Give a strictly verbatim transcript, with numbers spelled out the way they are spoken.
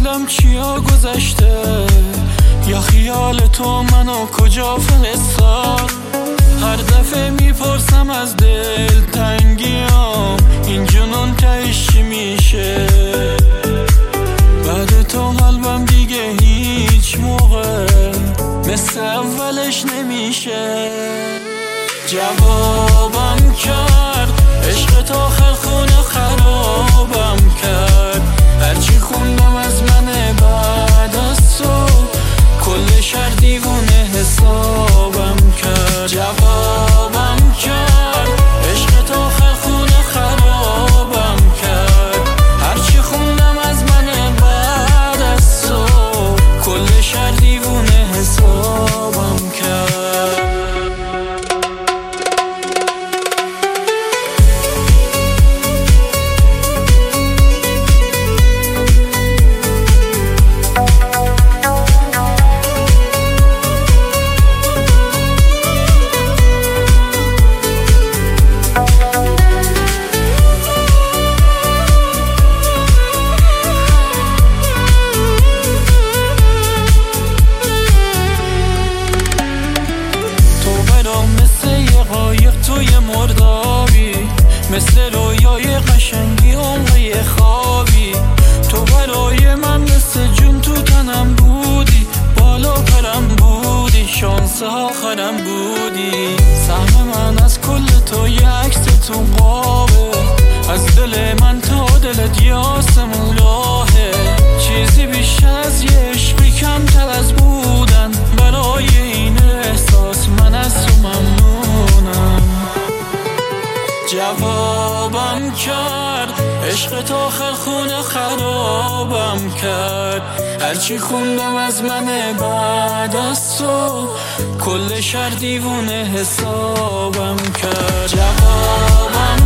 نمیدونم چیا گذشته، یا خیال تو منو کجا فرستاد. هر دفعه میپرسم از دل تنگیام، این جنون تهش چی میشه؟ بعد تو قلبم دیگه هیچ موقع مثل اولش نمیشه. جوابم کرد عشق تو آخر خونه خرابم کرد، هرچی خوندم از من بعد از تو کل شهر دیوونه حسابم کرد. جوابم کرد عشق تو آخر خونه خرابم کرد، هرچی خوندم از من بعد از تو کل شهر دیوونه حسابم کرد. توی مردابی مثل رویای قشنگی عمقی خوابی، تو برای من مثل جون تو تنم بودی، بالا پرم بودی، شانس آخرم بودی. سهم من از کل تو یه عکس تو قابه، از دل من تا دلت یه آسمون راهه. چیزی بیشتر از یه عشقی کمتر از بودن، برای این احساس من از تو ممنونم. جوابم کرد عشق تو آخر خونه خرابم کرد، هرچی خوندم از من بعد از تو کل شهر دیوونه حسابم کرد. جوابم